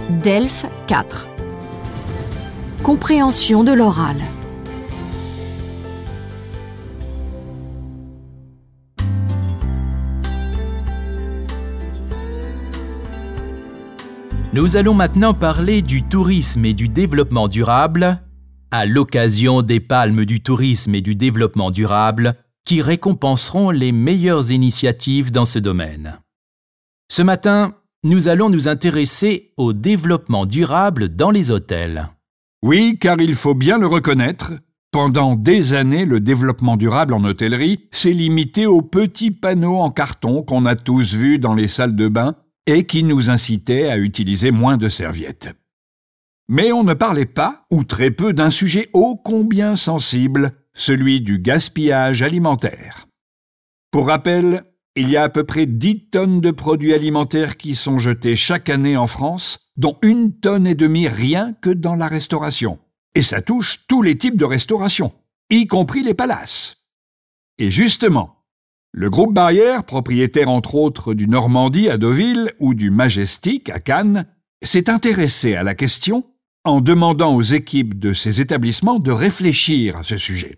DELF 4. Compréhension de l'oral. Nous allons maintenant parler du tourisme et du développement durable à l'occasion des palmes du tourisme et du développement durable qui récompenseront les meilleures initiatives dans ce domaine. Ce matin, nous allons nous intéresser au développement durable dans les hôtels. Oui, car il faut bien le reconnaître, pendant des années, le développement durable en hôtellerie s'est limité aux petits panneaux en carton qu'on a tous vus dans les salles de bain et qui nous incitaient à utiliser moins de serviettes. Mais on ne parlait pas, ou très peu, d'un sujet ô combien sensible, celui du gaspillage alimentaire. Pour rappel, il y a à peu près 10 tonnes de produits alimentaires qui sont jetés chaque année en France, dont 1,5 tonne rien que dans la restauration. Et ça touche tous les types de restauration, y compris les palaces. Et justement, le groupe Barrière, propriétaire entre autres du Normandie à Deauville ou du Majestic à Cannes, s'est intéressé à la question en demandant aux équipes de ces établissements de réfléchir à ce sujet.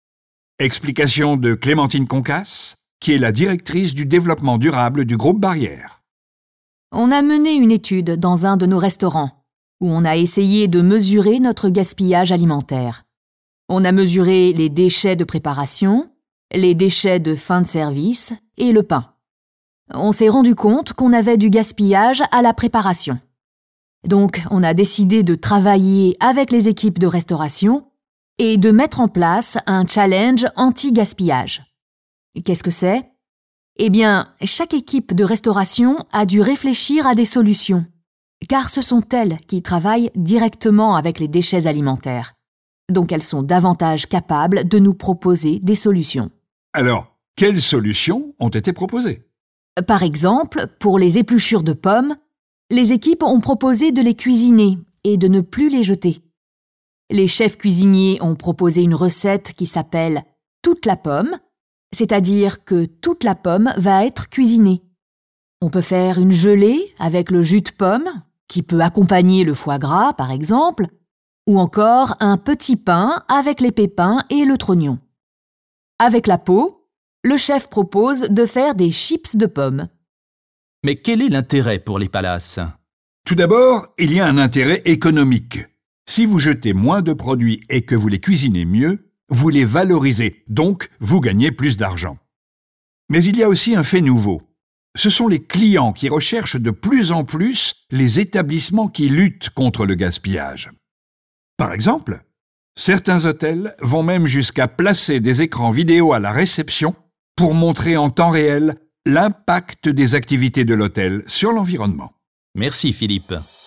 Explication de Clémentine Concasse, qui est la directrice du développement durable du groupe Barrière. On a mené une étude dans un de nos restaurants où on a essayé de mesurer notre gaspillage alimentaire. On a mesuré les déchets de préparation, les déchets de fin de service et le pain. On s'est rendu compte qu'on avait du gaspillage à la préparation. Donc, on a décidé de travailler avec les équipes de restauration et de mettre en place un challenge anti-gaspillage. Qu'est-ce que c'est ? Eh bien, chaque équipe de restauration a dû réfléchir à des solutions, car ce sont elles qui travaillent directement avec les déchets alimentaires. Donc, elles sont davantage capables de nous proposer des solutions. Alors, quelles solutions ont été proposées ? Par exemple, pour les épluchures de pommes, les équipes ont proposé de les cuisiner et de ne plus les jeter. Les chefs cuisiniers ont proposé une recette qui s'appelle « toute la pomme », c'est-à-dire que toute la pomme va être cuisinée. On peut faire une gelée avec le jus de pomme, qui peut accompagner le foie gras par exemple, ou encore un petit pain avec les pépins et le trognon. Avec la peau, le chef propose de faire des chips de pommes. Mais quel est l'intérêt pour les palaces ? Tout d'abord, il y a un intérêt économique. Si vous jetez moins de produits et que vous les cuisinez mieux, vous les valorisez, donc vous gagnez plus d'argent. Mais il y a aussi un fait nouveau. Ce sont les clients qui recherchent de plus en plus les établissements qui luttent contre le gaspillage. Par exemple, certains hôtels vont même jusqu'à placer des écrans vidéo à la réception pour montrer en temps réel l'impact des activités de l'hôtel sur l'environnement. Merci Philippe.